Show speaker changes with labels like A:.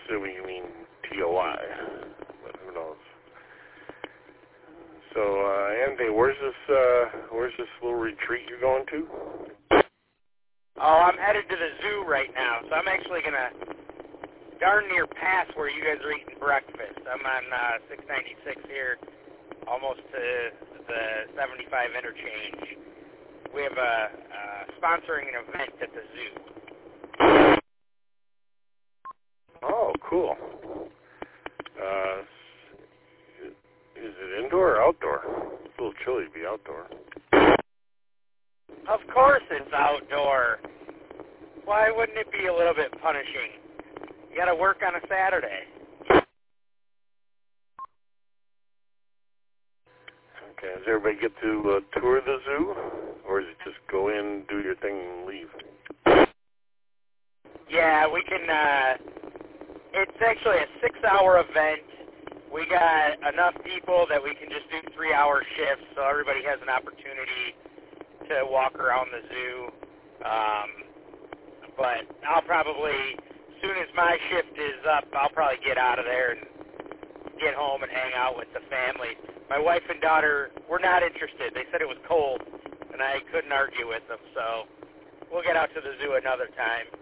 A: assuming you mean TOI, but who knows. So, Andy, where's this little retreat you're going to?
B: Oh, I'm headed to the zoo right now, so I'm actually going to darn near pass where you guys are eating breakfast. I'm on 696 here, almost to the 75 interchange. We have sponsoring an event at the zoo.
A: Oh, cool. Is it indoor or outdoor? It's a little chilly to be outdoor.
B: Of course it's outdoor. Why wouldn't it be a little bit punishing? You got to work on a Saturday.
A: Okay, does everybody get to tour the zoo? Or is it just go in, do your thing, and leave?
B: Yeah, we can, it's actually a 6-hour event. We got enough people that we can just do 3-hour shifts, so everybody has an opportunity to walk around the zoo. But I'll probably, as soon as my shift is up, I'll probably get out of there and get home and hang out with the family. My wife and daughter were not interested. They said it was cold, and I couldn't argue with them, so we'll get out to the zoo another time.